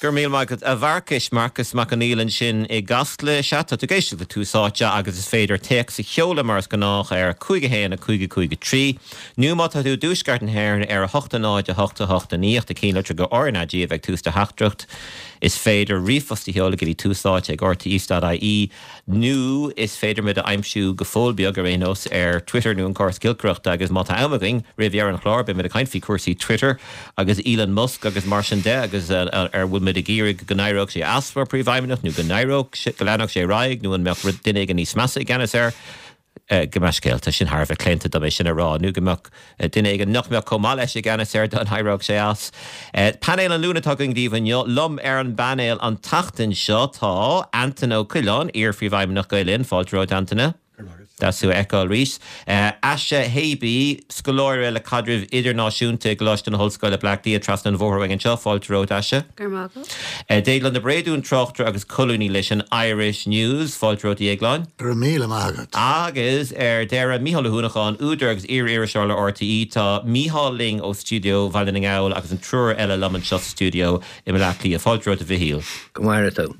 Gurmil Michael a Varkish Marcus McAneel and Shin a Gastle Shata to Geist the two Sacha agus is fader takes a Hyola Mars Ganach Kuige Hay and a Kuige tree. New Mata do Dushgarten Hair and a Hochtanage a Hochta Near the Kilo Trigger Orna G of Tusta Hachtrucht is fader Reefus the Hyola Gilly two Sacha or to East.ie. New is fader with the Imshu Gafol Biogarenos Twitter new and course Gilcrucht agus Mata Almaging Riviera and Chlorbe with a kind of Cursi Twitter agus Elon Musk agus Martian De agus will mid a Gierig Ganairok she asked for pre-viminut new Ganairok Galanok she Raig new and Milk Dinig and East Massa again is Gemashkelta Shin Harva Clinton da Mission Raw new Gemuk Dinig and Nok Milk Komalesh again is there Don Hyrok she asked Panel and Luna talking Divan Yo Lum Aaron Banel on Tachten Shot Antono Quilon ear pre-viminut Gailin Fault Road Antona. That's who Echo Reese. Asha Haby, Scolora la Cadriv Internationte, Gloston Holscola Black Dia, Traston Vorwing and Shaw, Fault Road Asha. Garmago. Daidlan the Bradun Trochter, Agus Colony Lishan, Irish News, Fault Road Dieglon. Ramila Magat. Agus, Dera Mihal Hunachan, Udergs, Ira Charlotte RTE, Ta, Mihal Ling O Studio, Valening Owl, Agus and Trur Ella Lumen Shot Studio, Imalakli, Fault Road Vihil. Gmarito.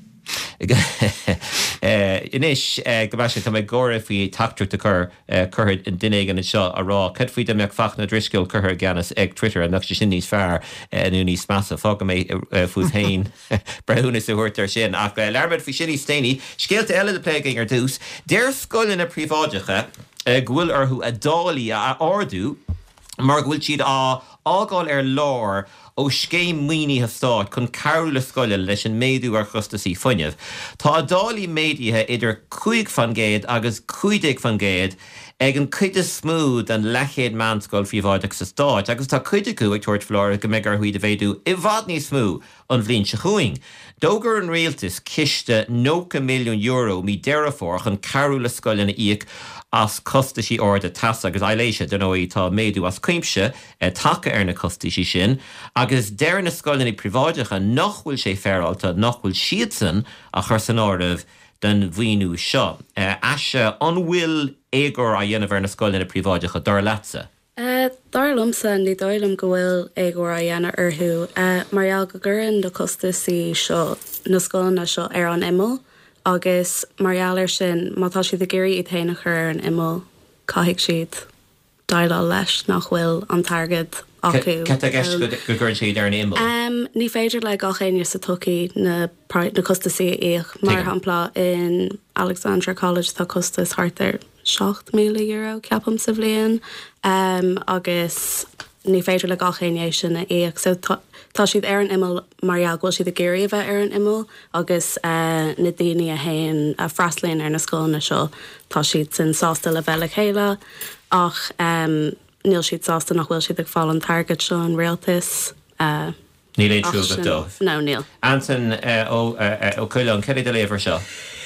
Inish Gabashin to my gore if we talk to Kerr Curd in Dinig and shot a raw cut feed them Fachna Driscoll Kerr Ganis egg Twitter and Nuxishinis far and Unis Massa Fogame Fus Hain Brahunis who hurt their shin after Larbert Fishini Staney scale to Ella the plaguing or deuce their skull in a privajacha Gwil or who a dolly a ordu Mark Wilchid all lore ó scéim muoine ha stáit chun carúla scoile leis an méadú ar chustasí funineh. Tá a dálaí méadaithe idir 5 fan géad agus 15 fan géad ag an cuide smúd an lechéad manscoil fíomháideach sa stáit, agus tá cuide cú ag tuairt flóra go méid ar huiad a bhéadú I bhad ní smú an bhlín se chuing. Dógur an réaltas ciste €9 million mí deirefórach an carúla scoile na íoc as costasí orda tasa agus eiléise den óí tá méadú as cuimse take ar na costasí sin agus deir na scoilena priváideacha nachhfuil sé fearálta nachhfuil siad san a chur san ordah den bhíonú seo. Asha anhfuil éagor a dhéanamh ar na scoilena priváideacha dar leatsa. Dar lumsa ní dóilm go bhfuil éagor a dhéana orthú marall go gcuireann do costasí seo na scoilena seo ar an imol agus marall sin mátá siad a géirí I théanana chur an imol caithfidh siad dailá leis nach bhfuil an targad acu. Ceta gceist go gcuireann siad ar an imol? Ní féidir le gachéine sa tucaí na costasaí íoch mar hampla in Alexandra College tá costas hartar €7 million ceapam sa bhliain agus ní féidir le gachéine sin na íoch so tá siad ar an imol marall ghfuil siad a géirí bheith ar an imol agus na daoine a haon a freaslainn ar na scoilna seo tá siad sin sásta le bheith le chéile ach níl siad sásta nach bhfuil siad ag fáil an targad seo an réaltas Níl éon trúg dóibh? No, níl. Anton ó Cuileán, céir de léomhar seo?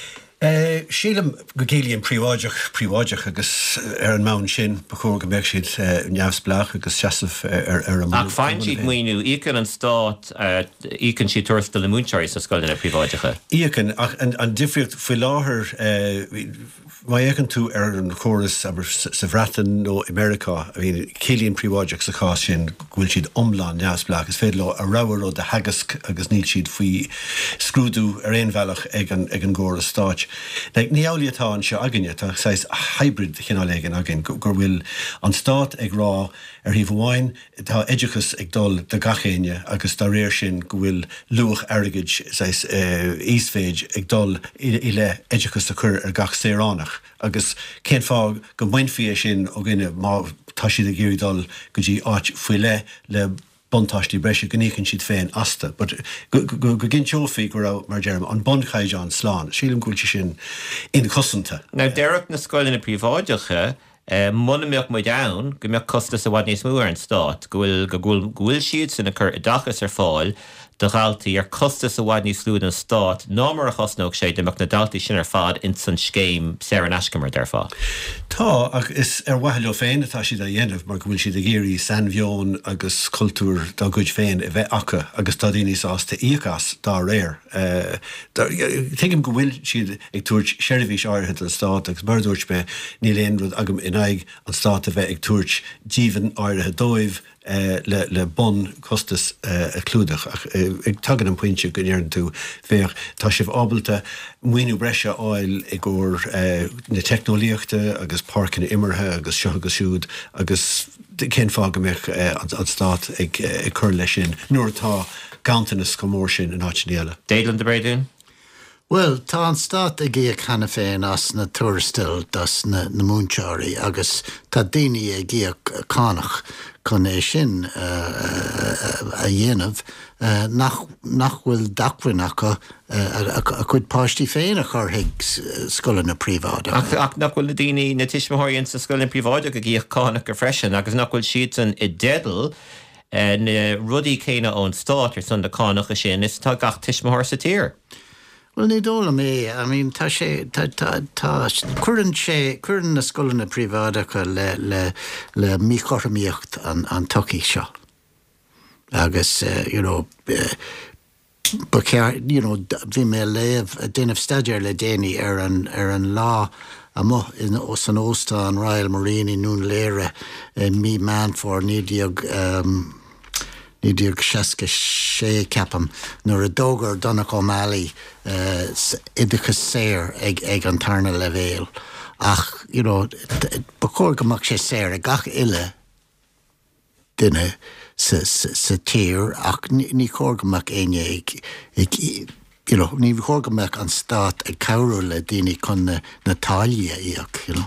Sílam go gcéalaíonn príomháideach agus ar an mán sin bachór go mbeadh siad neamhsblach agus seasamh ar an mán. Ach fáin siad muoinú íchan an stát íchan siad tuairsta le múnseir sa scoilena príomháideacha? Íchan ach an difriocht faoi láthair mai écan tú ar an chóras aber sa bhreatan nó America a bhíon céalaíonn príomháideach sa cá sin bhfuil siad omláin neamhsblach agus féad le a rabhar ó de hagasc agus níl siad faoi scrúdú ar éon bhealach ag an ggóras stáit. Like níáliatá an seo aginne tá sais hybrid chinálégin agin gur bhfuil an stát ag rá ar híh bháin tá éideachas ag dul de gachéine agus tá réir sin go bhfuil luach airgid sais ísféid ag dul I le éideachas a chur ar gach séránach agus cén fá go mhainfí sin ó gine má tá siad a géirí dul go dtí áit fuile le bontáistí breise gnícinn siad féin asta, but go gin teofaí go raibh mar dearm an bonchaid an sláán, sílim gúilte sin in cosanta. Now deireadh na scoilena príomháideacha muna meach mu down, go meach costas a bhaid níos mú ar an stát, go bhfuil siad sin a chur dachas ar fáil de galtaí ar costas a bhaid níos slúd an stát, ná mar a chosnóg sé de meach na daltaí sin ar fad in san scéim Sarah Nashkamar dar fá. Tá, ach is ar waithil féin atá siad a dhéanamh mar go bhfuil siad a géirí san bheon agus cultúr dá gúid féin I bheith acha agus tá daoine sásta íochas dá réir. Tuigim go bhfuil siad ag tuairt seirbhís áirithe an stát agus bardúirt be níl éon rud agam in aig an stát a bheith ag tuairt díomhan áirithe dóibh le bon costas clúdach ach ag tagan an pointse go dhéann tú fér tá sibh ábalta muoinú breise áil ag gur na technolíochta agus parcan imirthe agus seo agus siúd agus cén fágamich an stát ag chur lei sin nuair tá gantanas go mór sin in áitinéile. Déadlann de Bréadún? Well, tá an stát a gé chana féin as na tuairistil das na múnseáirí agus tá daoine a gé cánach chun é sin a dhéanamh nach bhfuil dacmhain acu a chuid páistí féin a chur hiag scoile na príomháide. Ach nach bhfuil na daoine na tuismitheoirí sa scoil na príomháide go gíoch cánach go freisin agus nach bhfuil siad san i dédal na rudaí céine ón stát ar san na cánach a sin is tá gach tuismithir sa tír. Well, ní dóla mé, I mean, tá cuireann na scoile na príomháideacha le míchormaíocht an tocaí seo. Agus, bhí mé léamh déanamh staidir le déanaí ar an lá a mo in san óstán Royal Marine nún léire mí Manfór nídiag seaca sé capam nuair a dógar Donach O'Malley idechas séir ag an tarna le bhéal. Ach, ba chóir gomach sé séir a gach ile duine sa tír ach ní chóir gomach aine ní chóir gomach an stát ag cabhrú le daoine chun na tália íach,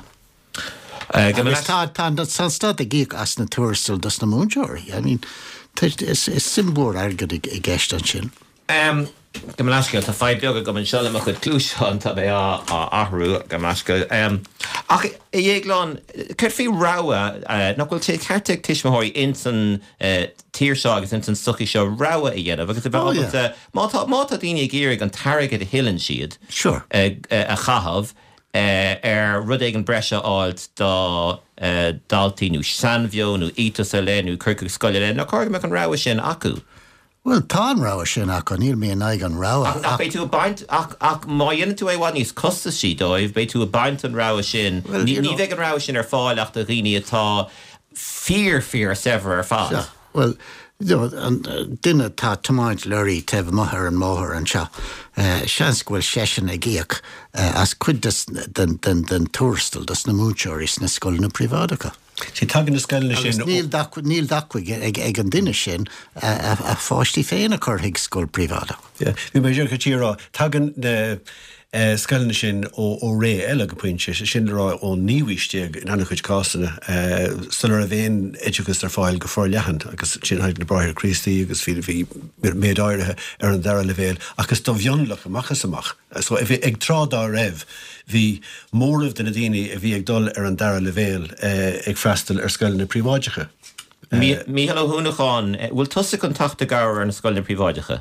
agus tá san stát a gíoch as na tuairistil das na múnseáirí. I mean, is simbór agad I gceist an sin. Go measca tá fáid beag go an seala amach chud clúiseán tá bé athrú go measca. Ach I dhéagláin chuir fí ráha nach bhfuil sé ceirteag tuismitheoirí in san tíorseá agus in san suchaí seo ráha I dhéanamh agus mátá daoine géirigh an tarigad a hilann siad a chahabh rud ag an breise áilt dá daltaí nó sanbheo nó ítas a le nó curcach scoile le nach chuir meach an ráha sin acu. Well, tá an ráha sin acu níl mé ag an ráha. Ach bé tú a baint ach má dhéanaan tú éháin níos costas sí dóibh bé tú a baint an ráha sin ní bheith an ráha sin ar fáil ach do riine atá fear a sever ar fáil. Well, duine tá tomáint leirí tebh mothair an móthir an seo. Seans go bhfuil sesin a gíoch as cuid den tuairistil das na múnseáirí na scoil na príomháideacha. Sí tagan na scoilne sin. Níl dacmhaig ag an duine sin a fáistí féin a chur hiag scoil príomháideach. Bhí mé dúir go tíorrá tagan na scoilne sin ó ré eile go pointse sin rá ó níomhíisteag in anna chuid cásanna sular a bhéon éideachas ar fáil go fór lehan agus sin haid na brathir Christaí agus bhí méadáirithe ar an dara le bhéal agus do bhionlach amachchas amach. So if ag trádá raibh hí mórmh den na daoine a bhí ag dul ar an dara le bhéal ag freistal ar scoil na príomháideacha. Míhall Húnacháin, bhfuil tusa an tata gabhar ar na scoil na príomháideacha?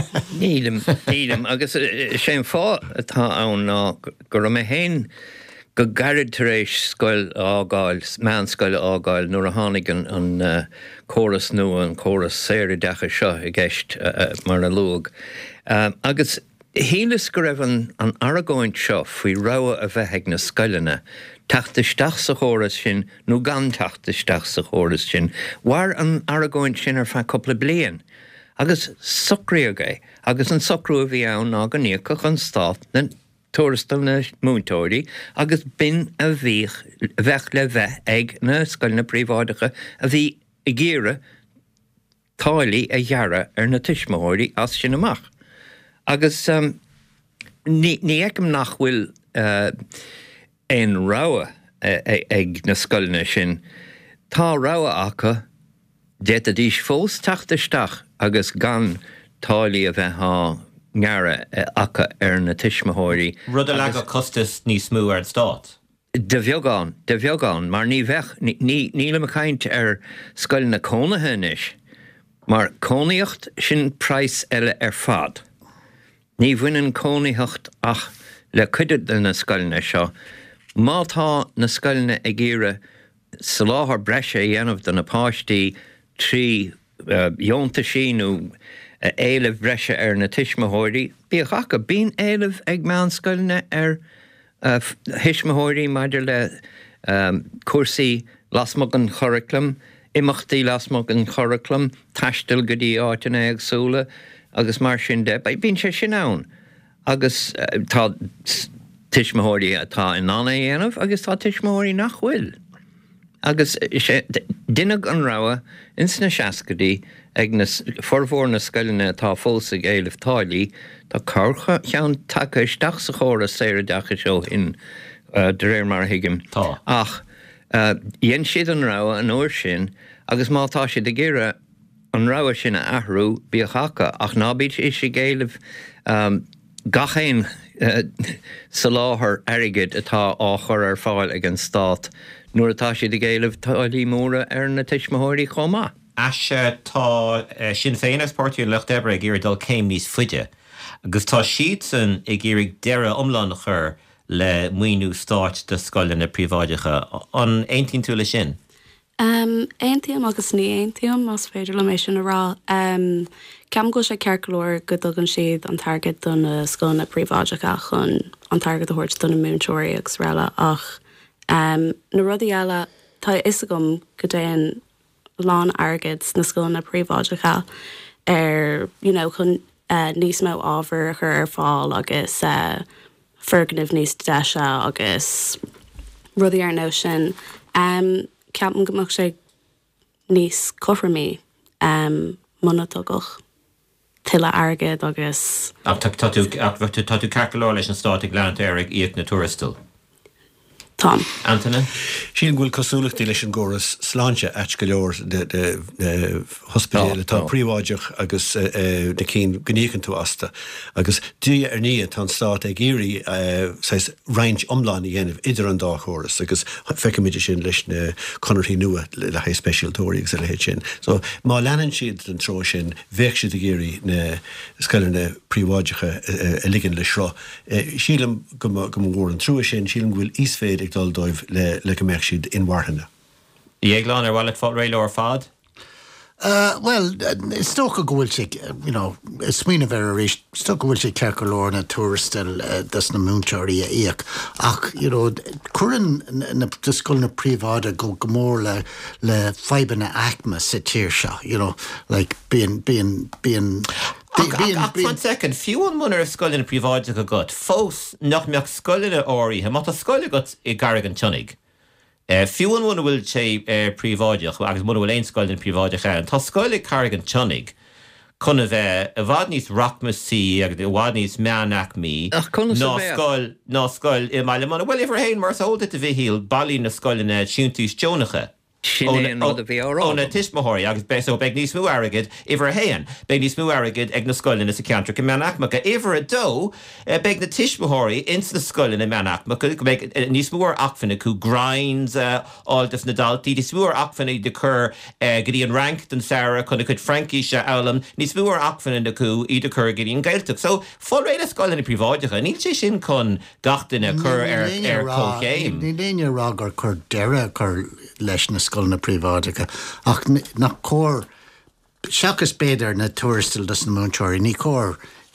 Nílim, agus sé fá atá ann ná gur mé héin go garad tar éis scoil ágáil, meán scoil ágáil nuair a tháinig an córas nua an córas séir deacha seo I gceist mar na luag. Agus hílas go raibh an aragóint seo faoi ráha a bheith ag na scoileanna tachtasteach sa chóras sin nó gan tachtasteach sa chóras sin, war an aragóint sin ar feadh coppla bliain. Agus socraíoga, agus an socrú a bhí ann ná go níochach an stát na tuairistil na múntóirí, agus bin a bheith le bheith ag na scoil na príomháideacha a bhí I ggéire tálaí a dhearra ar na tuismitheoirí as sin amach. Agus ní eicem nach bhfuil ein ráha ag na scoilne sin. Tá ráha acha déit a dís fós tachtasteach agus gan tálaí a bheith há ngearra acha ar na tuismitheoirí. Rud a leagadh costas níos smú ar an stát? De bheagán, mar ní le caint ar scoil na cónathe inis, mar cónaíocht sin price eile ar fad. Ní bhaineann cónaíocht ach le cuidead na scoilne seo. Mátá na scoilne ag gcéire sa láthair breise dhéanamh do na páistí trí dheonta sinú éileh breise ar na tuismitheoirí, bíodh acha bíonn éileh ag meán scoilne ar tuismitheoirí maidir le cuasaí lasmach an choriclam, imachtaí lasmach an choriclam, taistil go dtí áiteanna agsúla, agus mar sin de, bín sé sin ann. Agus tá tiismóirí atá in anna dhéanamh, agus tá tiismóirí nach bhfuil. Agus duine an rá ins na seacadí ag na formhór na scoileanna tá fósa éileh táilí, tá carcha cheann take isteach sa chóra séire deacha seo in de réir mar hiigim. Tá. Ach, dhéon siad an rá an uair sin, agus mátá siad de ggéire an rá sinna ahrú bí chacha, ach nábíd is sé géileh gachéin sa láthair airigid atá áchar ar fáil ag an stát, nuair atá siad de géileh táilí móra ar na tiismóirí chomá. Ashe tá sin féin sportú lecht ebre ag dul céim níos fuide. Agus tá siad san ag ggéirigh deire omláin chur le muoinú stáit de scoile na príomháideacha an aontín tú le sin. Aontíam agus ní aontíam mas féidir le mééis sin a rá. Ceam go sé cearcolóir go dogan siad an target don na scoil na príomháideacha chun an target a thuirt don na múntóirí agus réile ach na rudí eile tá is agam go déan lán agad na scoil na príomháideacha chun níos mó ábhar chur ar fáil agus ferganmh níos deise agus rudí ar nó sin. Ceapan gomach sé níos cothramí monatogach tuile agad agus. Ach tá tú cearcolóir leis an stáit ag leanúint éirigh íoc na tuaristal. Tom. Anthony? Sin bhfuil cosúlachtaí leis an gcóras sláinte ait go leor de hospidéile tá príomháideach agus de cín gníocann tú asta. Agus dú ar ní tá stát ag géirí roinnt omláin i dhéanamh idir an dá chóras, agus feicimiidir sin leis na conirtí nua le hé speisialtóirí agus le héad sin. So má leanan siad an tro sin, bhéh siad a géirí na scoileanna na príomháideacha a ligean le seo. Sílam go mór an trúa sin, sílam bhfuil ísféad ag dul dóibh le go meach siad in Warhanna. Dhéagláin ar bhil fád réile ar fad? Well, it's still a good it's mean a very rich, still good to Kerkalor and a tourist still that's the Moonchari eek. Ach, current the school na privada go more le fiber na acma satirsha, like being 1 second, fiú an munar scoil in príomháide go gut. Fós nach meach scoilina áirithe, má tá scoile gut i Garrigan Tunig. Fiú an muna bhfuil sé príomháideach, agus muna bhfuil éon scoil in príomháideach an. Tá scoil i Garrigan Tunig, chuna bheith a bhd níos Rockmassí agus a bhd níos meanach mí. Ná scoil i maiile mana. Well, ifar hain mar sóilta a bhíhíil bailí na scoilina siúntús Jonacha. Sin ó bhí árá. Ó na tiismóirí agus so beag níos mú airigid ifar héan. Beag níos mú airigid ag na scoilina sa ceantra go meanachmacha. Ifar a dó, beag na tiismóirí ins na scoilina meanachmacha, beag níos múar achfanna cú grinds áiltas na daltaí, níos múar achfanna de chur gudí an rank den Sarah chuna chud Frankie se elam, níos múar achfanna na cú í de chur gudí an gailteach. So, fáil réad a scoilina príomháideacha, níl sé sin chun gachtainna chur ar cóchéim. Ní déine rag ar chur deire chur leis na scoil na príomháideacha. Ach nach cór seachas béidir na tuaristal das na Moonchari, ní cór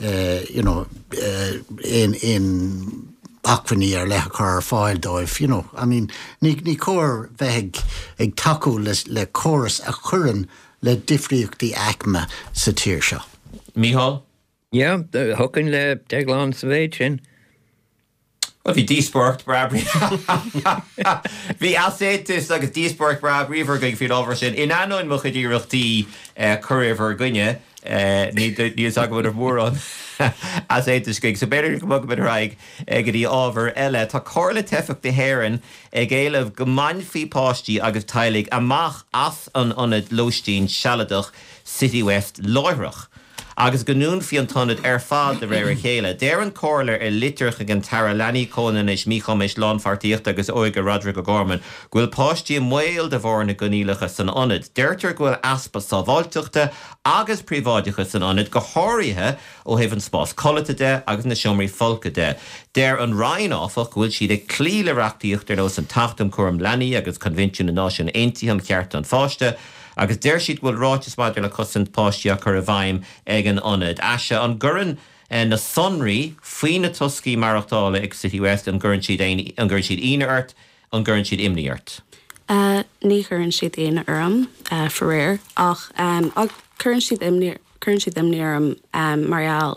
in achfaní ar lecha chur ar fáil dóibh, I mean, ní cór bheith ag taú le chóras a churann le difríochtaí acma sa tír seo. Mícheál? Ja, thucann le deagláin sa bhéid sin. Well, bhí dísport brabrí. Bhí asétas agus dísport brabríomhar go fiad ábhar sin. In anóin mo chuidireachtaí chuirhar gunne, níos agad ar mórán asétas gig. So beidir go mugad raig go dtí ábhar eile. Tá cóirla teifeach de héireann ag éileh go mainfí páistí agus tailig amach as an anad Lóistín Sealadach City West Loirech. Agus ganún fi an tonad ar fad de réir chéile. Déir an cóirlar litirch ag an Tara Lenny Conan is mícham is lánfartíocht agus óige Roderick O'Gorman. Gwil páistí muil de bhór na gonílacha san anad. Deirtar gwil aspa sábháilteachta agus príomháideacha san anad go háirithe ó héhann spás collata de agus na siomraí folca de. Déir an rain áfach gwil siad ag clílereachtaíocht ar os an tachtam cuam Lenny agus convention na náisiún aontaithe ceart an fáiste. Agus déir siad bhfuil ráitis maidir le cosint páistí chur a bhaim ag an anad. Ashe an gcurann na sonraí faoin na toscaí marachtála ag City West an gcurann siad ionart, an gcurann siad imníart. Ní churann siad aine orm for réir ach churann siad currently them near Marial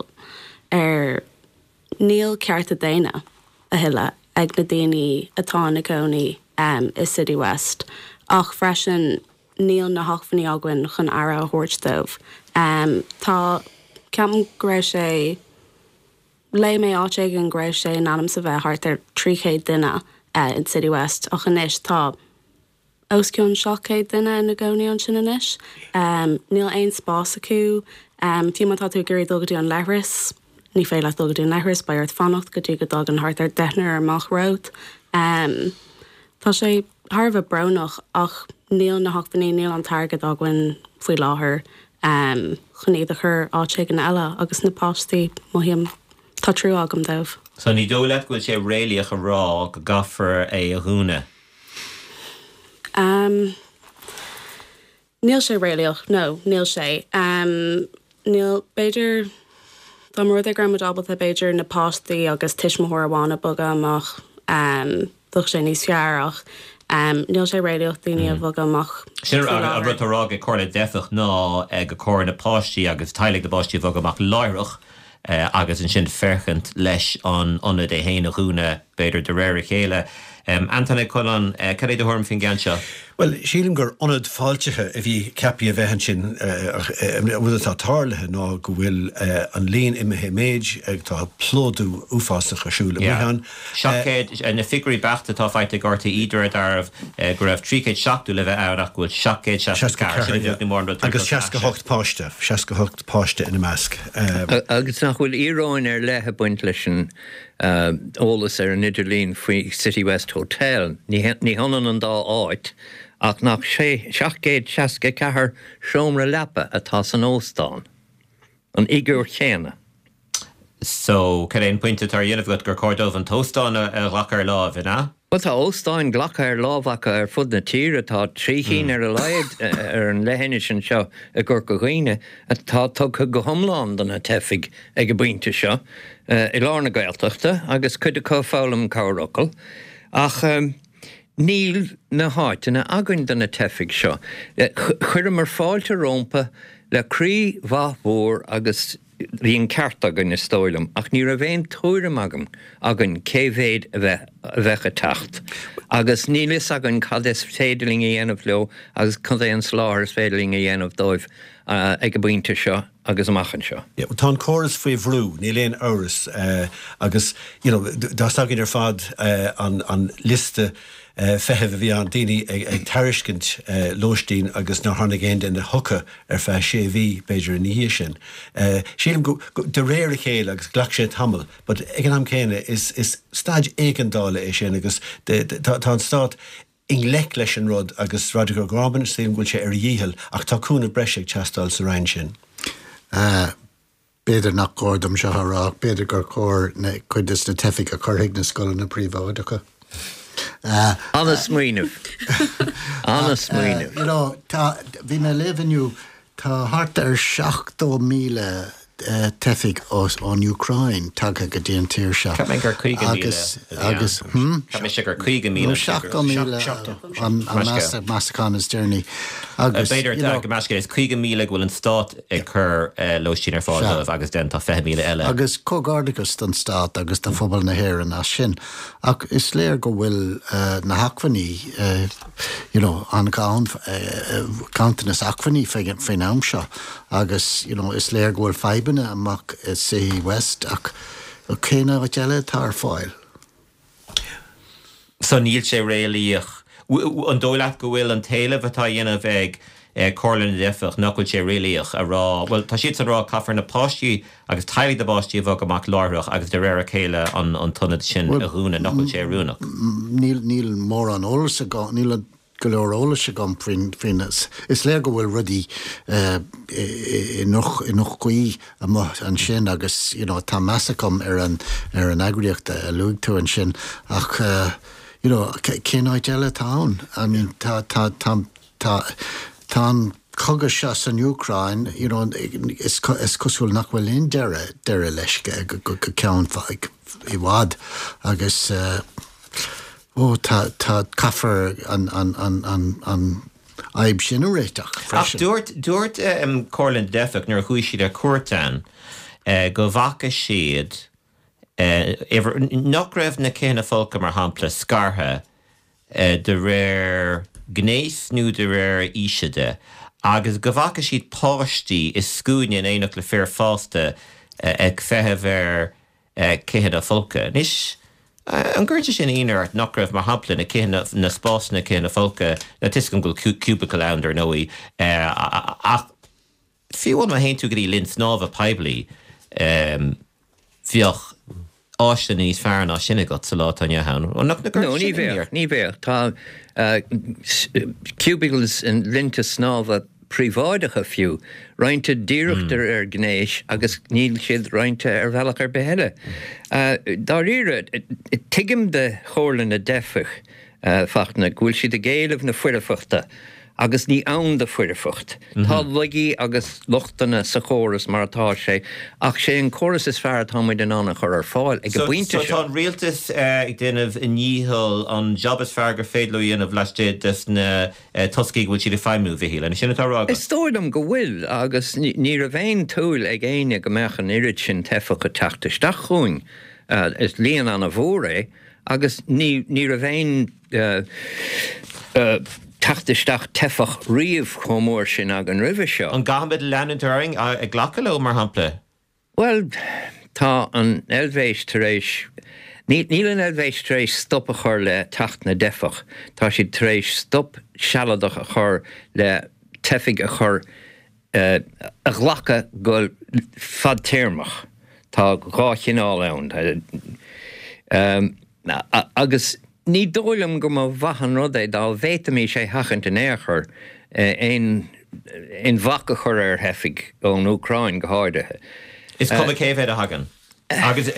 Neil Carta Dana a hilla ag na daoine atá na gcónaí is City West ach freisin Neil na hochfaní aghain chun ara a thuairstóibh. Tá ceapan gréibh sé lei mé áte an gréibh sé an anam sa bheith thart ar 300 duine in City West ach inis tá osciún 700 duine na gcónaí an sin inis. Níl aon spás acu fiúmátá tú gurí dogadí an leithris ní fé le dogadí an leithris ba art fannacht go dtí go dag an thart ar deithnar ar machród. Tá sé Tharbh bránach ach níl na hochtaní níl an targad aghain faoi láthair chunéad a chur áte an eile agus na páistí mohíam tá trú agam dóibh. So ní dóla goil sé réalaach a rá go gafar é a dhúna? Níl sé réalaach, no, níl sé. Níl beidir dá mór a gramadabal a beidir na páistí agus tiismthór bhána boga amach dúch sé níos fearach. Níl sé réalaach daoine a bhog amach. Sin a rutarrá go cóir le defach ná go cóir na páistí agus tailig de páistí bhog amach láireach agus an sin ferchant leis an onad é héana a dhúna beidir de réir chéile. Anthony Cullen, cad é de thorm fin gan seo? Well, sílim gur onad fáiltethe a bhí cepi a bheithan sin bhfuil atá táirlathe ná go bhfuil an líon imethe méid ag tá plódú uafásach a siúla bhuihan. Seacéid na figurí beachta tá feite gorta idir darmh go raibh 307 le bheith áireach bhfuil seacéid 60 agus 68 páiste, 68 páiste ina measc. Agus nach bhfuil íráin ar lethe buint leis an ólas ar an idirlín faoi City West Hotel, ní hanan an dá áit, ach nach 764 seomra lepa atá san óstáin, an igur chéna. So, cad éon pointe tar dhéanamh gur cordómh an tóstáin a ghachar lámh, ina? Well, tá óstáin ghlachar lámhacha ar fud na tíre tá tríchéin ar a laid ar an lehéine sin seo a gur go ghuiine tá tugtha go thomláin don na tefig ag go buinte seo I lána gailteachta agus cuid a cófálam cáracail ach níl na háiteanna agann don na tefig seo. Chuir mar fáilte rompa le crí bhathmhór agus Bhíon ceart agan na stóilm, ach ní ra bhéon tóirim agan céhhéad a bheith a tacht. Agus nílis agan cad is féidirling a dhéanamh leo, agus cad é an sláthir is féidirling a dhéanamh dóibh ag go buinte seo agus amachchan seo. Tá choras faoi bhrú, ní léon áras agus dá agin ar fad an liste feheh bhí an daoine ag tairiscint lóistín agus ná tháinig géin in na thucha ar fe sé bhí beidir in hí sin. Sílim go de réir chéile agus ghlach sé tamil, but ag an am céine is staid éigendála é sin agus tá an stát in lech leis an rud agus radical graban sílim gúil sé ar dhíhil ach tá cúna breise teastáil sa rain sin. Beidir nach cordam se hará, beidir gur cór chuid is na tefic a chuigh na scoil na príomháideacha. Anna smaoineh. Anna smaoineh. Bhí mé lehanniu tá hart ar 7,000 tefig ón Ukraine tagtha go dtíon tíir se. Ca mé gur 50,000 agus Ca mé sé gur 50,000 an Mastercon is journey. Beidir go measca is 50,000 bhfuil an stát ag chur lóistín ar fáilemh agus den tá 10,000 eile. Agus cógádagus don stát agus tá phobal na hhéireann as sin. Ach is léir go bhfuil na hacfaní an countanas hacfaní féin am seo agus is léir go bhfuil feibanna amach City West ach céine bh teile tar fáil. So níl sé réalaíoch. An dóileach go bhfuil an taobh atá dhéanamh ag cóirlann defach nachfuil sé réalaíoch a rá. Well, tá siad a rá caafar na páistí agus tailig de páistí bhag amach láireach agus de réir chéile an tunnad sin a rúna nachfuil sé rúnach. Níl mór an ólas a gá, níl go leor ólas a gám finas. Is léir go bhfuil rudí i noch chuí an sin agus tá measacom ar an agriíocht a luigh tú an sin ach céáid eile tán. I mean, tá cogus se san Ukraine, is cosúil nach bhfuil líon deire leis go ceann fáig I bhád agus tá caafar an aib sin réiteach. Ach dúirt Corlin Defach nuair chuí siad ar cuairteán go bhacha siad nach raibh na céanna fólca mar hampla scartha de réir gnéis nó de réir íseide agus go bhacha siad páistí is scúine éach le fear fásta ag fethebhar céad a fólca. Nis an gcuirte sin íart nach raibh mar hampla na céanna na spásna céanna fólca na tuiscin go cubicle ann nóí ach fiúil a héintú gurí linn snámh peblií bheoch áiste níos fearna sinna got sa lá an jahan. No, ní bhéir. Tá cubicles in linte snámh príváidecha fiú, rointe díireachtar gnéis agus níl siad rointe bhealach beheile. Dá rire, tuigim de chóirlan na Defach fachna, gúil siad a géalamh na fuirifachta, agus ní ann de fuirifacht. Tá luigi agus lochtainna sa chóras mar atá sé, ach sé an chóras is fearr táid an anna chur ar fáil ag go buinte so tá rialtas ag déanamh níhil an job is fearr gur féadlú dhéanamh leistéad dus na toscaí bhfuil siad a feimú bhíhíil, an sinna tá rága. Is tóidm go bhfuil agus ní a bhéin túil ag éine go mechan irid sin tefacha teachtasteach chuin is líon an a bhór agus ní a bhéin tachtasteach tefach riamh chomór sin ag an ribh seo. An gahambid leanúing ag ghlacha le mar hampla? Well, tá an elvéis taréis, níl an elvéis taréis stop a chur le tacht na defach, tá si taréis stop sealadach a chur le tefig a chur a ghlacha go fad téirmach. Tá gáchin á ann. Agus ní dóilm go má bhahan rud é dá bhétamí sé hachant in éachar in bhacha chur ar hefig ón Ucrain go háirithe. Is cum a céhéad a hagan? Agus,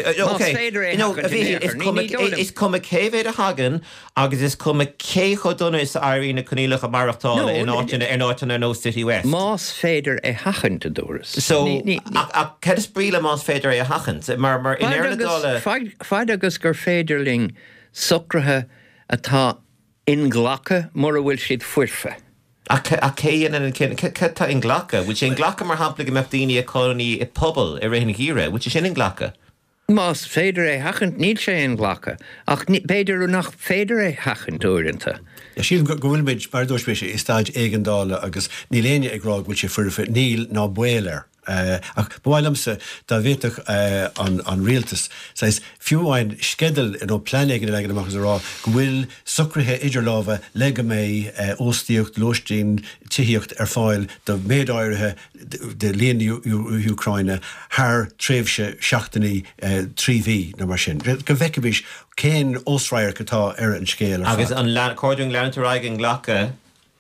is cum a céhéad a hagan agus is cum a cécho donna is airí na conílach a marachtála in áitina nó City West. Más féidir é hachant a dúras. So, a ced is bríle más féidir é a hachant? Mar in airnadála... Fáid agus gur féidirling socrathe atá in ghlacha mar a bhfuil siad fuirfe. A céan an tá in ghlacha, which in ghlacha mar hampla go meachdaoine a colóní I pobl I réna híre, which is sin in ghlacha. Más féidir é hachant níl sé in ghlacha, ach beidir nach féidir é hachant úirinta. Síl go bhfuilmid mar dúispéise is stáid éigeandála agus ní léine ag rág bhfuil sé fuirfe níl ná buéilir. Ach bhailamsa dá bhéiteach an rialtas sais fiúháin skedal in ó planige le amachchas rá go bhfuil sucrathe idir láha le go mé óstíocht lóistín tííocht ar fáil do méadáirithe de líon Ucraine th tréimhse seachtaí tríhí na mar sin. Go bhheicebís cén ósráir gotá ar an scéal. Agus an cordún leantarráig an ghlacha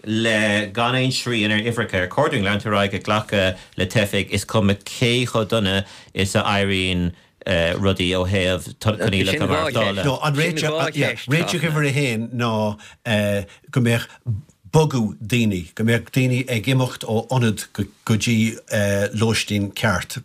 le gan ein srí in Ifrica, cordún leantarráig a ghlacha le tefig is cum a cécho donna is a airín rudí ó héamh coníla go marachtála. No, an réite go bhar a héin ná go méich bogu daoine, go méich daoine ag imeacht ó onad go dtí lóistín ceart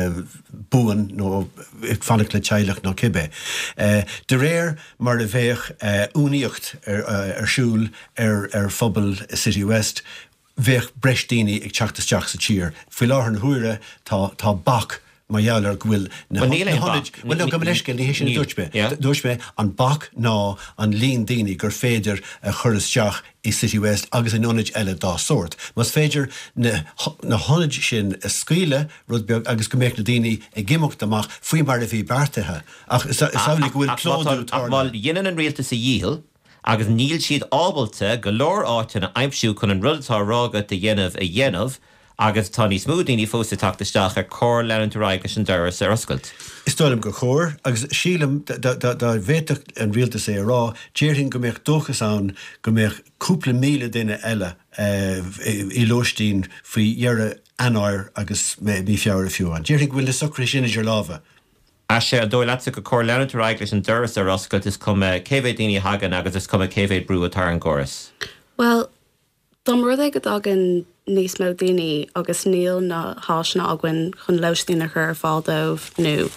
buan nó fannacht le teilech ná cibé. De réir mar a bheith úníocht ar siúl ar phobal City West, bheith breistíine ag teachtasteach sa tír. Fuil láthar an huaire tá bach má dheallar gohfuil na honid go leiscin ní sin dúirsbe an bach ná an líon daoine gur féidir a churasteach I City West agus an onid eile dá sort. Mas féidir na honid sin a scuile rudbeag agus go méid na daoine ag gimocht amach faoi mar a bhí beartathe. Ach saola go bhfuil clódú ach bhil dhéanaan an rialtas a díal agus níl siad ábalta go leor áitina aimsú chun an rudtá rága de dhéanamh a dhéanamh agus tá ní smúdaoine fósta teachtasteach ar cór leantarráig sin doras ar oscailt. Is stoilm go chóir, agus sílam dá bhéiteach an rialtas é rá, déirhinn go méich dóchas an go méich cúpla míle duine eile I lóistín faoi dhearra anáir agus bí fear a fiúin. Déirhinn go bhfuil le sucra sin idir lábha. A sé a dóil leatsa go cór leantarráig leis an doras ar oscailt is cum céhéad daoine hagan agus is cum céhéad brú atá an góras. Well, dom rud é go dagan níos mó daoine agus níl na háisna ahain chun leistín a chur fádómh nó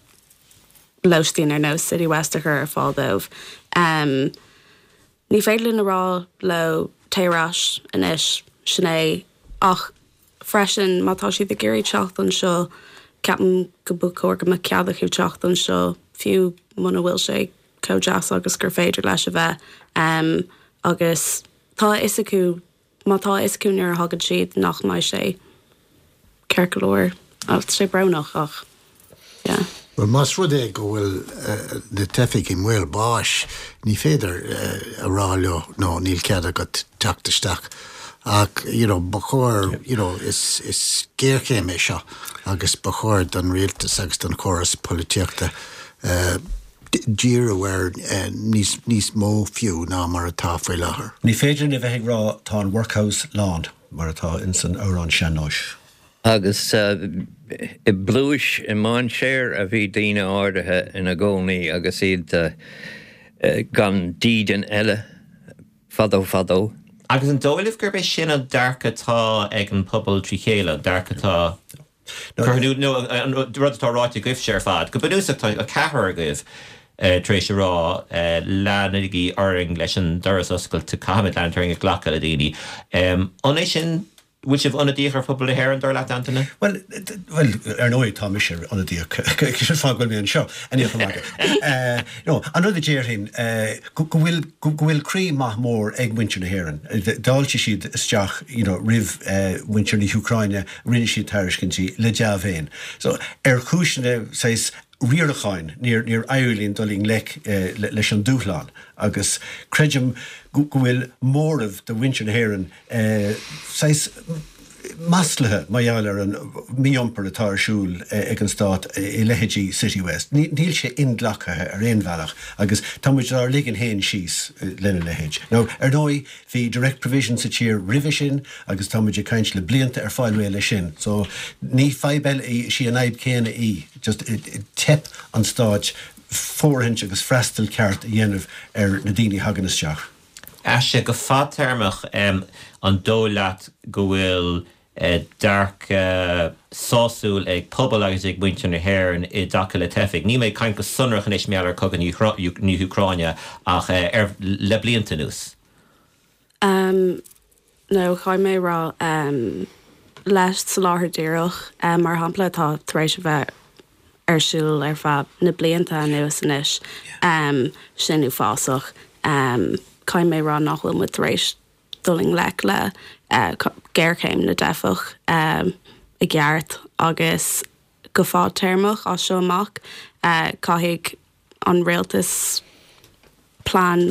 leistín ar nó City West a chur fádómh. Ní féidir na rá le téráis in isis sinné ach freisin mátá siad a géirí teach an seo ceapan go bucóir go ceadach chu teach an seo fiú muna bhfuil sé codeas agus gur féidir leis a bheith agus tá is acu mátá is acu nuair hagad siad nach mai sé ceircolóir sé bránach ach yeah. Well, mas rud é go bhfuil na tefic in bhfuil báis ní féidir a ráleo nó níl cead agat teachtasteach ach bachóir is géircéim é seo agus bachóir don rialtas agus don choras políteachta dír bhar níos mó fiú ná mar atá faoi láthair. Ní féidir na bheith rá tá an workhouse land mar atá in san órán seanáis. Agus I blúis I máin séir a bhí daoine áirithe ina gcónaí agus iad gan dían eile fadó. Agus an dóileh gur bheith sin an darcatá ag an pobl trí chéile, darcatá rudatá ráite goibh séar fad, go bunúsach a cethir goibh trééis rá leanigí oring leis an doras oscail tu caiid leantaring a ghlacha a daoine. An é sin which of unadíoch pobl hair and dorlaat antana? Well, nóid tá mis unadíoch. Cos fág bhfuil mé an seo. No, another jeirhin, go bhfuil crí maith mór ag winter na héireann. Dáilte siad isteach, rih winter na Ucraine, rinne siad tairiscintí le deabhéin. So, chúisina, says, riaracháin níor airíonn doling leis an dúchláán agus creidim go bhfuil mór of the winter na héireann sais maslathe maiall an míompar atá siúil ag an stát I lehéidí City West. Níl sé indlachathe réonmhealach agus támuid ar ligan héin síos lena lehéid. Now, nói hí direct provision sa tír rih sin agus támuid caint le blianta fáilré le sin. So ní feibel sí an aib céna just tep an stáid fórhaint agus freistal ceart a dhéanamh na daoine hagan isteach. Sé go fad termach an dólaat go bhfuil dark sásúil ag pobl agus ag buinte na héireann I daca le tefic. Ní méid caint go sunrach an is meallar cogan ní Ucraine ach le blianta nús. No, chaim mé rá leis sa láthair díreach mar hampla tá taréis bheith siúil fad na blianta nuas san is sinú fásach. Caim mé rá nachhfuil mu taréis duling le géircéim na defach I gceart agus go fád termach á seo amach caithfidh an réaltas plán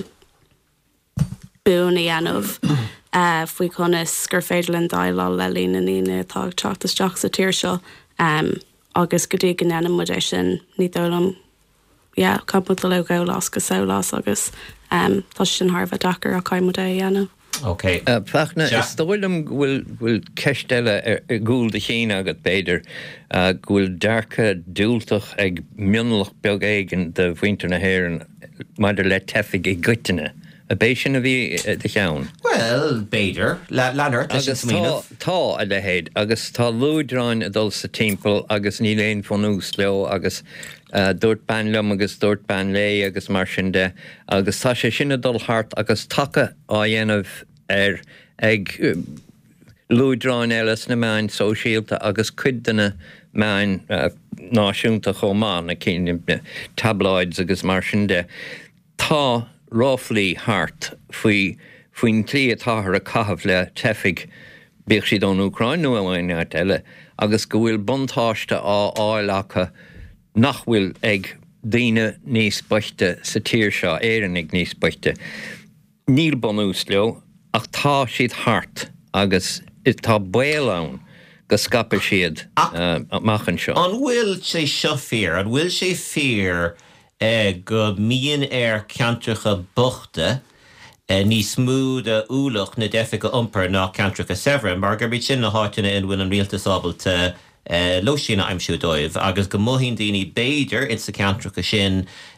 buúna dhéanamh faoi conas gur féidir an dailá le lína nína tá teachtasteach sa tíir seo agus go dtí an anam muid sin ní dólam campú le gólás go saolás agus tá sin Harbh dachar a caiimú é dhéanamh. Okay. Fachna, is dóilm bhfuil ceistile gúil de chéine agat beidir gúil darcha dúltach ag mionlach beag éigen de bhainter na héireann maidir le tefic I gcuiteine. A béis sin a bhí de cheann? Well, beidir, leanart agus tá a lehéid, agus tá lúidráin a dul sa timppel agus ní léon fanús leo agus dúirt ban lem agus dúirt ban lé agus mar sin de agus tá sé sinna dul hart agus take á dhéanamh ag lúidráin eiles na main sóisialta agus cuidanna main náisiúnta chomán na cínim tabloids agus mar sin de tá roughly hart faoin trí atáthar a caithfh le tefic bíoh siad ón Ucraine nó amhain eile agus go bhfuil buntáiste áileacha nach bhfuil ag daoine níos baiste sa tír seo éan ag níos baiste. Níl bonús leo ach tá siad hart agus tá bail ann go scapar siad machchan seo. An bhfuil sé seo fear, an bhfuil sé fear go míon ceantracha buchta ní smúd a úlach na defica umpar ná ceantracha severa, mar gur bit sin na háitina in bhfuil an rialtas ábalta lo sinna aimsiú dóibh, agus go mohín daoine béidir in sa ceantracha sin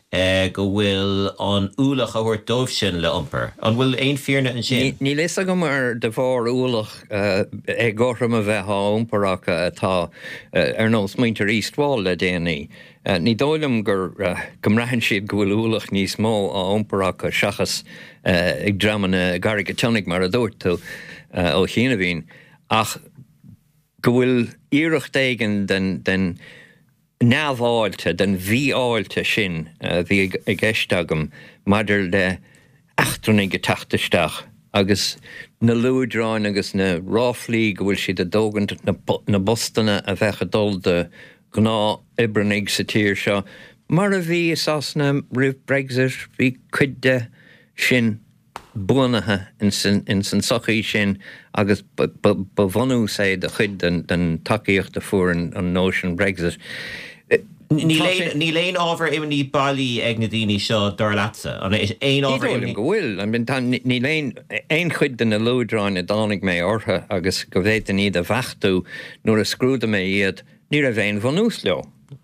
go bhfuil an úlach a thuir dómh sin le iompar. An bhfuil aon fíorna an sin. Ní leis go mar de bhór úlach ag gothram a bheith iomparacha atá ar nó smaintear ístáil le déanaí. Ní dóilm gur gomrahann siad go bhfuil úlach níos mó á iomparacha seachas ag dramana garige teannig mar a dúirt tú ó chéana bhín. Ach go bhfuil iirecht éigen den neamháilte, den bhíáilte sin bhí ag éisteagam maidir le achtranig go tataisteach agus na luúdráin agus na ráflí go bhfuil siad a dógant na bostanna a bheitcha dul de gná ibrenig sa tír seo. Mar a bhí is as na rih Brexit bhí cuide sin buanathe in san sochaí sin agus bhhanú sé de chud den takeíocht a fuair an nóisian Brexit. Ní léon ábhar imní bailí ag na daoine seo dar leatsa. An is éon ábhar imní go bhfuil, ní léon éon chud den na luúdráin a dánig mé ortha agus go bhhéit iad a bheachtú nuair a scrúda mé iad ní a bhéin bhanús leo.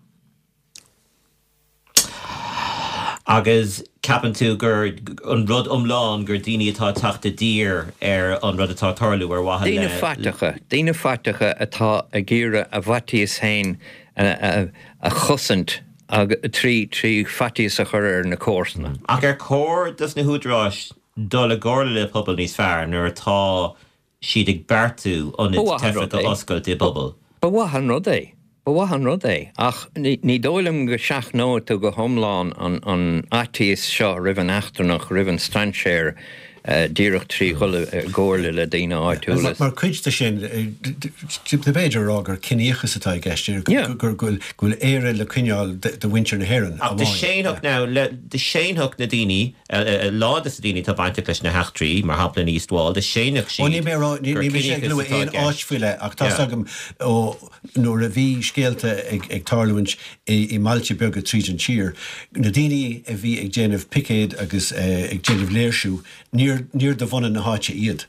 Agus capan tú gur an rud umláin gur daoine atá teachta dír ar an rud atá tarlú ar watha le. Dína fatacha atá a ggéire a bhatíos hain a chusant trí fatíos a chur ar na cósanna. Ach ar cór dus na húdráis dul a gála le pobl níos fearr nuair atá siad ag beartú an tefa go oscail de bobbal. Ba wahan rud é. Ach ní dóilm go seach nó tú go thomláin an atíos seo rivan achtarnach rivan Stranséir díreach trí chola ggóirla le daine áitiúlas. Mar cuidte sin de bhéidir rágur ciníochas atá gceistir gúil éire le cuineáil de winter na Héireann. De séanthach ná de séanthach na daoine ládas daoine tá bainte leis na heachtrií mar hapla níos dháil de séanach sí. Ní sé lu éon áisfuile ach tá agam ó nuair a bhí scéalta ag tarlúint i Mailte beag a tríd an tír. Na daoine a bhí ag déanamh picéad agus ag déanamh léirsú níor de bhana na háite iad.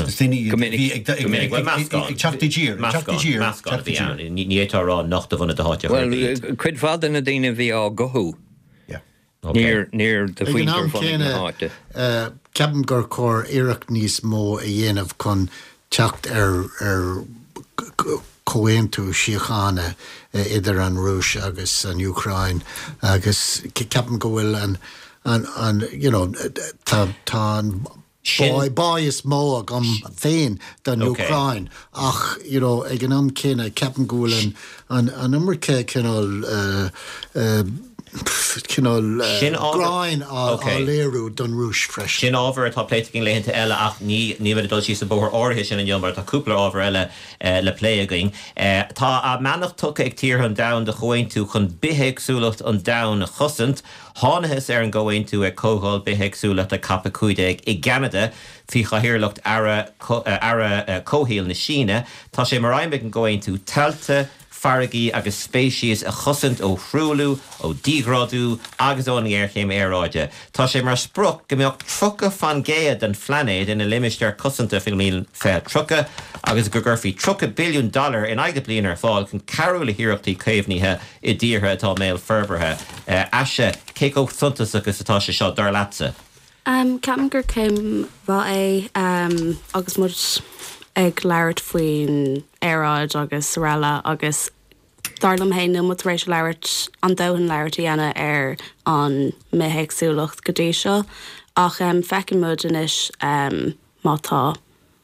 Ní étarrá nach do bhna de háite. Well, chuid fada na daine bhí á gothú. Níor de bhuiintear bhana na háite. Ceapan gur cór iireach níos mó a dhéanamh chun teacht ar cóhéantú síochána idir an Rúis agus an Ucrain agus ceapan go bhfuil an you know tá Bá is mó a gom féin den Ucrain ach you know ag an am cinna ceapan go bhfuil an America Gráin á léirú don Rúis freis. Sin ábhar atá pléitigh léonnta eile ach ní bhfuil dul sí sa bóthar áirithe sin an dheomar tá cúpla ábhar eile le pléagaing. Tá a meannach tucha ag tíortha an domhan de chuain tú chun bithe agsúlacht an domhan a chusant, tháinas ar an ggóhain tú ag cógáil bithe agsúlacht a cappa cuideag i Gceanada fi chahirirlacht ara cóhéal na Síne, tá sé mar aimime an ggóhain tú telta faragaí agus spéisios a chusant ó chrúlú, ó díghradú, agus ó an airchéim éráide. Tá sé mar spruch go mbeadh trucha fan géad den flanéid ina limistear cusanta filmíl fé trucha, agus go gurfií $3 billion in aige bliain ar fáil chun carú le hiireachtaí céimhníthe i dtíortha atá méil ferberthe. Aise, cé ó suntas agus atá sé seo dar leatsa? Ceapan gur cim bha é agus mud ag leirt faoin éráid agus réile agus darlam héine mu rééis leirt an dohan leirt dhéana ar an méhéagsúlacht go dtí seo ach fecin mud inis mátá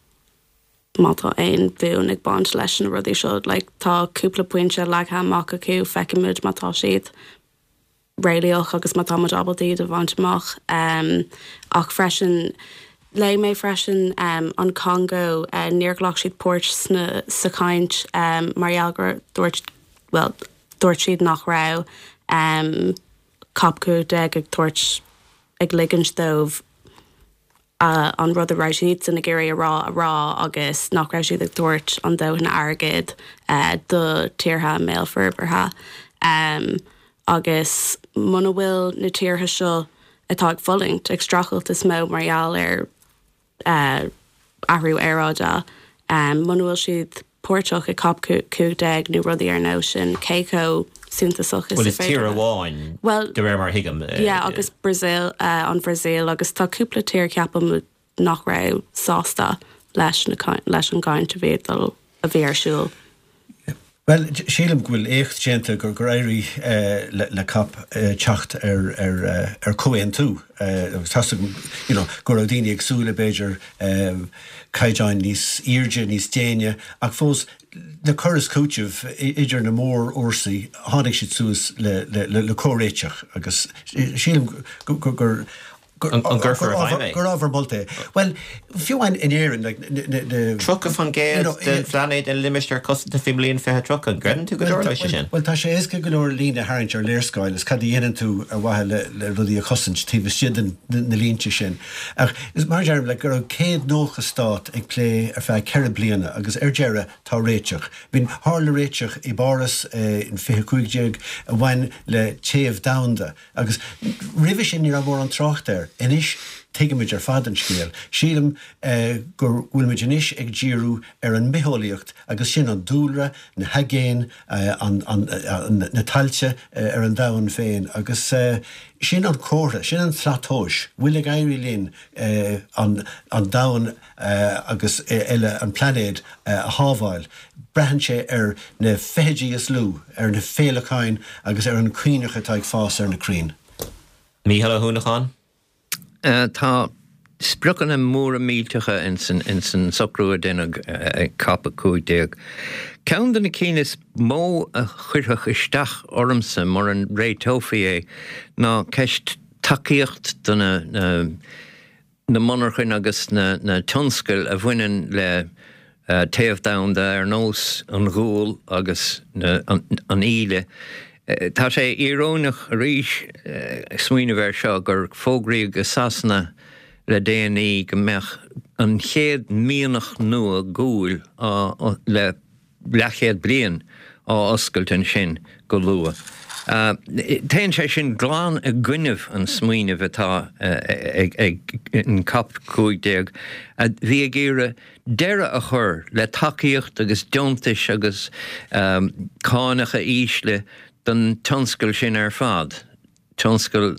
aon bhún ag báint leis an rudí seo, tá cúpla pointe le haach acu fecin mud mátá siad réalaoch agus mátá mud abaltíad a bhaintach ach freisin lei mé freisin an Congo níorglach siad póirt sa caint margheallgur dúirt siad nach rá capcú ag tuairt ag ligans dómh an rud a ráisiid san na géir rá agus nach rá siad ag tuairt an dóhan airgid do tíortha méil ferbertha agus muna bhfuil na tíortha seo atá ag folingt ag strachailt is mó margheall ar ahrú éráide. Muna bhfuil siad cuairteach I cap cúdeag nó rudí ar nó sin céco súntaach is Well, it's tír amháin de ré mar hiigem. agus Brazil an Brazil agus tá cúpla tír ceapam nach ra sásta leis an gáint a bhédal a bhéirsúil. Well, sílam bhfuil écht génta gur éirí le cap teacht ar coin tú. Gur a daine agsúla Beiidir caiideáin níos íirde, níos déine, ach fós na choras cúiteh idir na mór orsaí tháinig siad suas le córéiteach agus sílam gur an ggurfar a gur ábhar molta. Well, fiúhain in éireann Truck a fan géad den flanéid an limistear cosanta fimlíon fethe truck an grenn tú go leir lei sin. Well, tá sé éca go leir lína haint ar léirscáil is cad dhéanaan tú ar bhaithe le rudí a cosint tíh siad na línte sin. Ach is mar dearm le gur céad nócha stát ag lé ar feadh ceithre bliana agus ar deire tá réiteach. Bhín hála réiteach i báras in 25 a bhain le téamh damda agus ribh sin ar bhór an trocht ar. Inis teigimiid ar fadan scéal. Sílam gur bhfuilmiid inis ag ddíriú ar an mitholaíocht agus sin an dúlra, na hagéin, na tailte ar an dahan féin agus sin an córa, sin an tlatóis, bhfuil ag éirí lín an dahan agus eile an planéad a hábháil. Brehan sé ar na féidíos lú, ar na féalacháin agus ar an cuioineach atá ag fás ar na crín. Mícheál Húnacháin? Tá sprucan an mór a míltecha in san socrú den cappa cúideag. Ceann den na cínas mó a chuirthach isteach ormsa mar an ré tófií ná ceist takeíocht donna na monarchain agus na tionscail a bhainean le taobh damda ar nós an ghúil agus an íle. Tá sé irónach ríis smuoine bhar seo gur fógraí go sasna le déanaí go meach an chéad míonach nua gúil le lechéad blian á oscailtain sin go lua. Téann sé sin gláán a gcuineh an smuoine bheitá an cap cúideag a bhí géire deire a chur le takeíocht agus deontais agus cánacha ísle den tionscail sin ar fad. Tionscail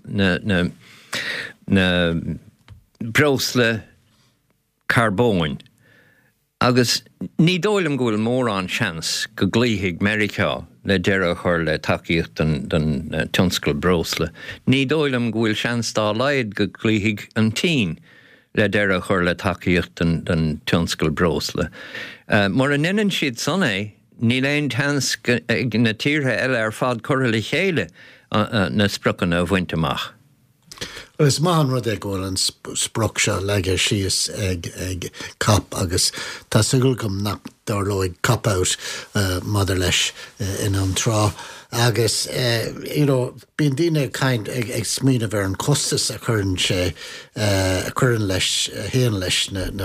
na brosla carbóin. Agus ní dóilm gúil mór an seans go glíigh America le deire chur le takeíocht den tionscail brosla. Ní dóilm gúil seans dá laid go glíigh an tín le deire chur le takeíocht den tionscail brosla. Mar an inan siad san é, ní léon tans na tíortha eile ar fad choirtha le chéile na sprucan a bhaint amach. Well, is má an rud ag bhfuil an spruc seo leige síos ag cap agus tá sugail gom nach darlóid cap-out madidir leis in an trá. Agus, bíon daoine kind ag smína bhar an costas a churann sé a churann leis héan leis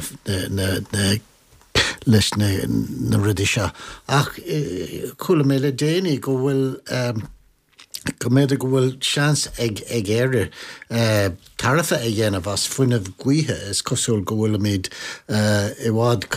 leis na rudí seo. Ach, cúla mé le déanaí go bhfuil go méidir go bhfuil seans ag éire tarifa a dhéanamh as fuinmh guithe is cosúil go bhfuil míid i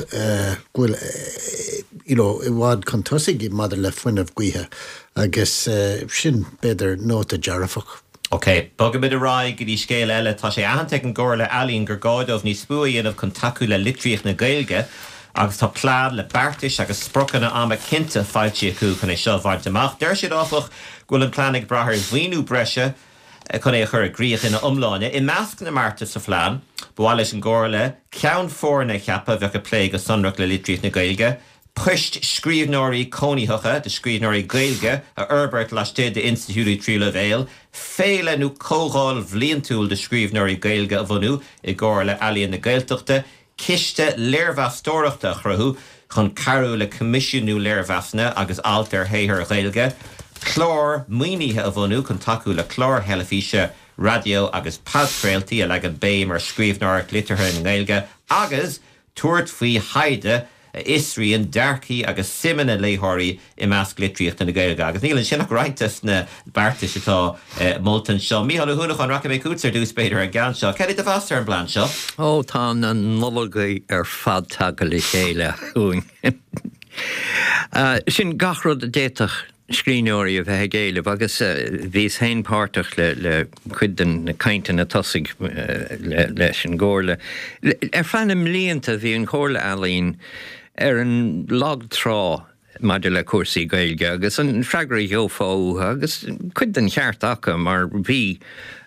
bhád chun tosaigh i madidir le fuinmh guithe agus sin beidir nóta dearafach. Ok, bogam bid a rá go dtí scéal eile tá sé ahananta an ggóir le ealaíonn gur gáidmh níos fuaíanamh chun taú le litríoch na Gaeilge agus tá plád le beartais agus sprochanna ama cinnte fáilte acu chun é seo bhaint amach. Deir siad áfach gúil an plánig brathir bhhaoinú breise chun é chur gríoch ina umláine. I measc na Marta sa phlean, bháil leis an ggóir le ceann fórna cheappa bheith go plé go sonrach le litríoch na Gaeilge, puist scríbhnóirí cóníthacha de scríbhnóirí Gaeilge a Herbert Lashté de Institútí Tríla Bhéal, féile nó cógáil bhlíontúil de scríbhnóirí Gaeilge a bhunú i ggóir le ealaíonn na Gaeltachta, Kiste leirmheastóireachta chruthú chun carú le comisiúnú leirmheasna agus altar héithir Gaeilge, chlór muoiníthe a bhunú chun taú le chlór heilifíse radio agus padcréaltaí a le an béim ar scríbhneoireacht litirthe na Gaeilge, agus tuairt faoi haide Isríon dearcaí agus simena léthirí I measc litríocht na Gaeilge agus níl an sinach raitas na beartais atá moltan seo. Mícheál Húnach an racha mé cútar dús beidir ar gan seo. Cead a bhastar an blan seo? Ó tá na nolagaí ar fad tagaí chéile chuin. Sin gachrod déach scríneoirí a bheit géile, agus bhís hain páirteach le chuidan na cainte na tosig leis an ggóirle. Fanna mlíonanta bhí an chóirla alín an lag trá maidir le cuasaí gailge, agus an freagraí heofá agus chuidan cheart acha mar bhí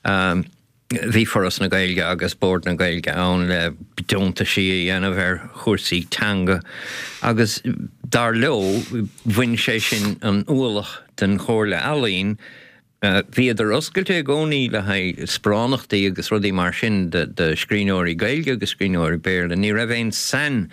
foras na gailge agus bord na gailge ann le bidónta si dhéanamh chuasaí teanga, agus dar leo bhain sé sin an ualach den chóirla alín, bhí idir oscailte gcónaí le haid spránachtaí agus rudí mar sin de scríneoirí gailge agus scríneoirí béarla, ní raibh éon san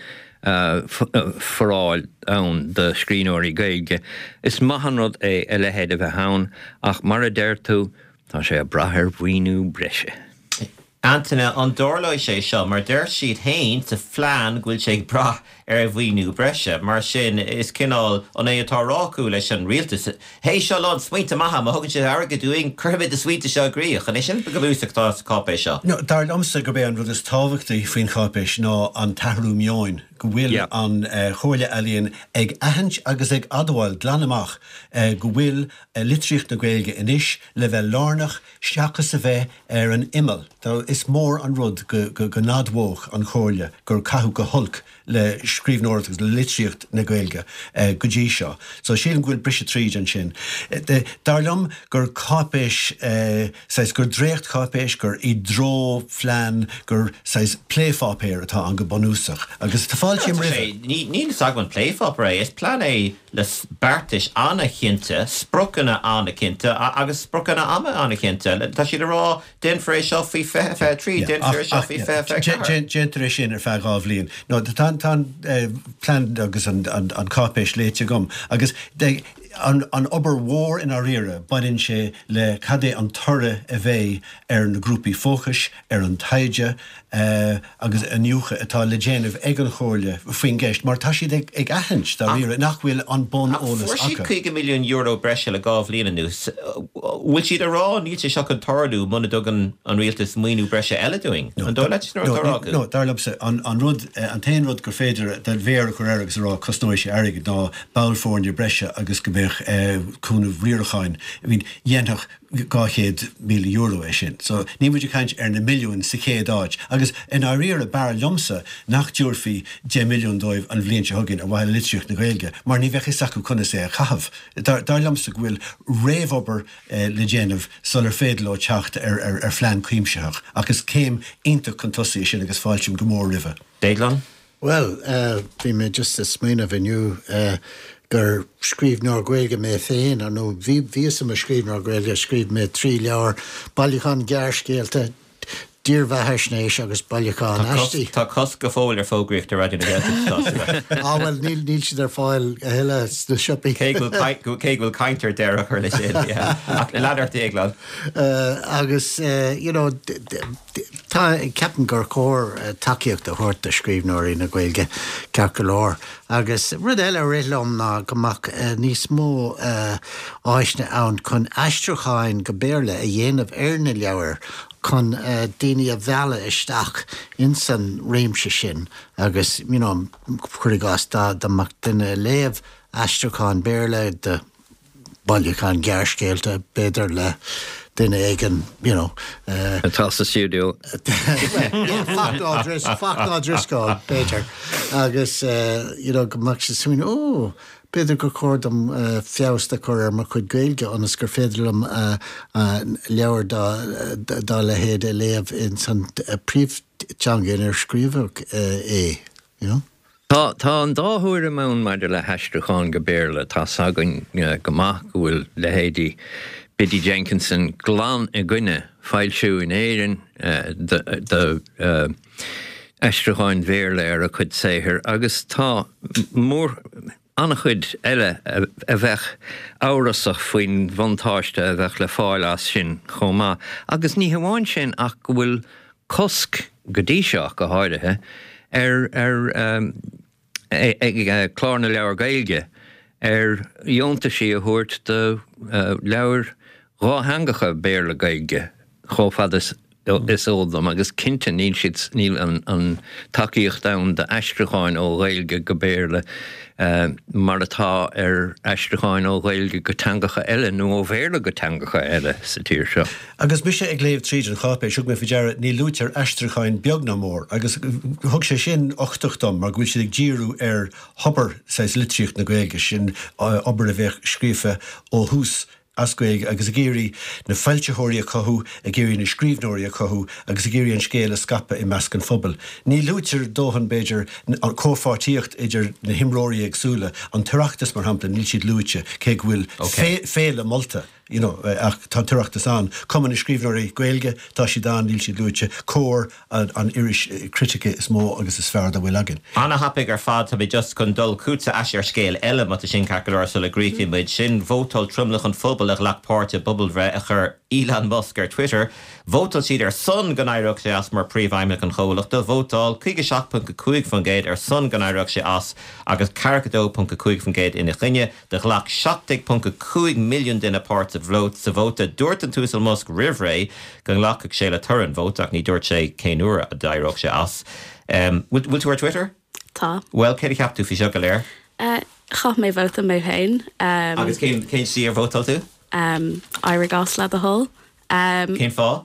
foráil ann de scríneoirí gailge. Is maithan rud é lehéad a bheith ann, ach mar a déir tú tá sé a brathir bhuiinú breise. Antainna, an dóirlóid sé seo, mar deir siad hain sa phlean ghfuil sé brath a bhuiinú breise, mar sin is cinál an é atá rácú leis an rialtas. Hé seo lá smuointe maithe, má thugann sé airgad dúing churbid a suite seo gríoch, an é sin go bhúsach tá cápé seo. No, dar lomsa go bé an rud is tábhachtaí faoin cápéis ná an tahrú meáin, go bhfuil an chóirla alíonn ag ahant agus ag adháil glanamach go bhfuil litríocht na Gaeilge inis le bheith lárnach seachas a bheith an imel. Is mór an rud go nádmhóch an chóirla gur cathú go hulk le scríbhneoireachtas le litríocht na Gaeilge go dtí seo. So sílim ghfuil brise tríd an sin. Dar lom gur cápéis, gur dréocht cápéis, gur I dró phlean, gur pléifápéir atá an go bonúsach. Agus tá fáil sin rih. Ní saghan pléifápéir, is plán é le bartis anna chinta, sprochanna anna chinta, agus sprochanna ama anna chinta. Tá siad rá den frééis seo fí fé trí, den frééis seo fí fé fé. Gentar sin ar feagá bhlíonn. No, tá plan agus an cápéis léite gom. Agus an obair mhór in áíire bain sé le cadé an torre a bheith ar na grúpaí fóchas, ar an taide, agus an nucha atá le déanamh ag an chóirle faoin gceist, mar tá siad ag ahant dá riire nach bhfuil an bon ólas acha. Fuair siad €2 million breise le gáh líana nús. Bhfuil siad a rá níl sé seach an tarlú muna dogan an rialtas muoinú breise eile doing? An dó leit nó tarrágu? No, dar lobsa, an rud, an tain rud gur féidir den bhéar chur agus rá cosnóir sé airige ná bailfórne breise agus go bích cúnmh riarcháin. I mean, dhéanach €200 million é sin. So ní muidir caint ar na milliún sa chéad áid. Agus in áíar a bar lomsa nach dúrfií $10 million dóibh an bhliain se thugann a bhhail litríocht na Gaeilge, mar ní bheith is acu chuna sé a chahabh. Dar lomsa bhfuil réamhobair le déanamh sular féad le teacht ar phlean cuimseach, agus céim ionta chun tosaí sin agus fáiltim go mór ribh. Déaglan? Well, bhí mé just a smaoineh aniu gur scríbhneoir Gaeilge mé féin, an nó bhí sam a scríbhneoir Gaeilge scríb mé 3 leabhar bailachán gearcéalta, díormhetheisnéis agus bailachán astí. Tá cos go fóil ar fógraíocht ar radioúna gailge. Well, níl siad ar fáil heile na siopaí. Cé bhfuil caintear deire chuir le sin, leadar déaglan. Agus, tá ceapan gur cór takeíocht a thuirt a scríbhneoirí na Gaeilge ceart go leor. Agus rud eile réilm ná gomach níos mó áisne ann chun aistriúcháin go béarla a dhéanamh ar na leabhar chun daoine a bheala isteach in san réimse sin, agus chuirigás dáach duine léamh aistriúcháin béarla de bailachán gearcéalta beidir le duine éigen, Atá sa studio. Fach driscáil, Peter. Agus, gomach sa swin, beidir go cordam fiásta chur mar chud Gaeilge anas gur féidirlam leabhar dá le héad a léamh in san príomhtteanga ar scríbhach é, Tá an dáthúir am ann maidir le heistriúcháin go béarla, tá sagan gomach bhfuil le héadí Biddy Jenkinson glán a gcuine fáilsiú in éireann de eistriúcháin bhéarla ar a chud saothar, agus tá mór annach chud eile a bheith árasach faoin bhantáiste a bheith le fáil as sin chomá, agus ní hamháin sin ach bhfuil cosc go dtí seach go háirithe ag clárna leabhar Gaeilge dheonta sí a thuirt de leabhar ráhangacha béarla Gaeilge chomh fadas is ódam agus cinnte níl an takeíocht da de eistriáin ó réilge go béle mar atá eistriáin ó réilge go tangacha eile nó ó bhéle go tangacha eile sa tíir seo. Agus mi sé ag léomh tríd an chápé siúg mé fidearad ní lútear eistriáin beagna mór, agus thug sé sin 8 mar gúil si ag díú hopper sais litríocht na Gaeilge sin obair a bheith scríofa ó hús ascuig agus a géirí na feiltethirí a cothú, a géirí na scríbhnóirí a cothú, agus a géirí an scéal a scapa i meascan phobal. Ní lútear dóhan beidir an cófátíocht idir na himróirí agsúla an tuireachtas mar hampla níl siad lúte cé bhfuil féle molta. Ach tá tuireachtas an, cuman na scríbhnóirí Gaeilge, tá si dá níl siad lúte, cór an irish critice is mó agus is fearr a bhfuil agin. Anna hapig fad tá just chun dul cúta eisiar scéal eile mata sin cacair sa le gríti muid sin vótal trumlach an phobal ag lechpáirte bubbelre a chur Elon Musk Twitter, vótal siad son gan éireach sé as mar príomhhaimime an chomhlach do vótal 57.5 fan géad son gan éireach sé as agus 42.5 fan géad ina chine de glach 70.5 milliún duine páirt a vlót sa vóta dúirt an túsal Musk rihré gan lach ag sé le turan vótach ní dúirt sé céanúra a d'éireach sé as. Will tú ar Twitter? Tá. Well, céir capú fi seo go léir? Chaf mé bhóta mé hain. Agus cén sí ar vótal tú? Ira gas le a hol. Cén fá?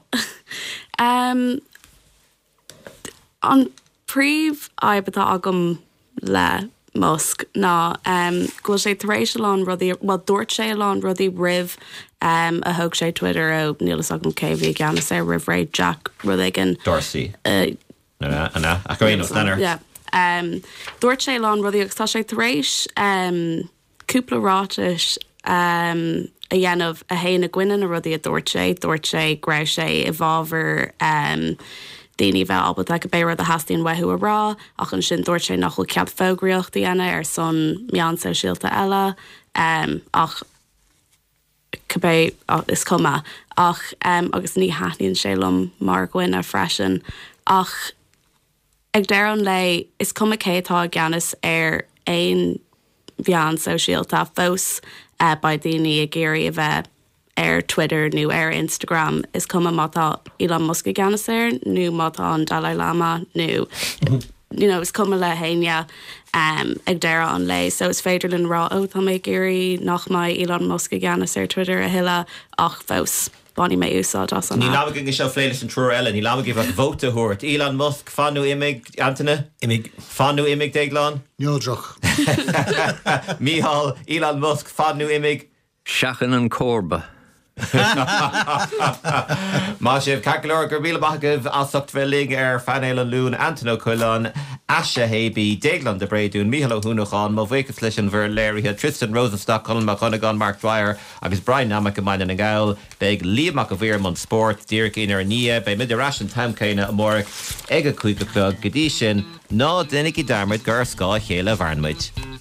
An príomh aibetá agam le Musk ná go sé taréis an rudí dúirt sé an rudí rih a thug sé Twitter ó nílas agam céhí gan sé rihré Jack Rudigan Dorsey. Anna, a go réanamh stannar. Dúirt sé an rudí agus tá sé taréis cúplaráis a dhéanamh a héanana gcuinean a rudí a dúirt sé grá sé I bhábhar daoine bheith albat ag go béad a hastíon wethú a rá ach an sin dúirt sé nach chuil ceap fógraíocht dhéana son meán so síalta eile ach cabbé is cuma ach agus ní haithníonn sé lom mar gcuine freisin ach ag deir an lei is cuma cétá gceannas ein bhean so síalta fós ba daoine a géirí a bheith Twitter nu Instagram is cuma mátá Elon Musk gceannas nu mátá an Dalai Lama nu is cuma le héine ag deire an lei so is féidir linn rá tá mé géirí nach mai Elon Musk gceannas Twitter a hiile ach fós Bonnie mé úsá as an. Ní lábhagin seo fléiles an trúr eile, ní lábhagin bh vóta thuirt. Elon Musk fanú imig Anthony? Fanú imig déagláin? Neodroch. Míhall, Elon Musk fanú imig? Seachan an córba. Má sibh cacalir gur bíle bagah asacht bheling fanéil an lún Antonio Cullen Asha Habey Déglan de Bréidún Míhall Húnachán má bhéchas leis an bhir léirithe Tristan Rosenstock Colin McConaghan Mark Dwyer agus Brian Namack am an gáil beag líamach a bhír sport díirc inar nia bei mid ras an tamcéine amórach ag a chuig go dtí sin ná dunig I darmid gur scá chéile bharnmuid.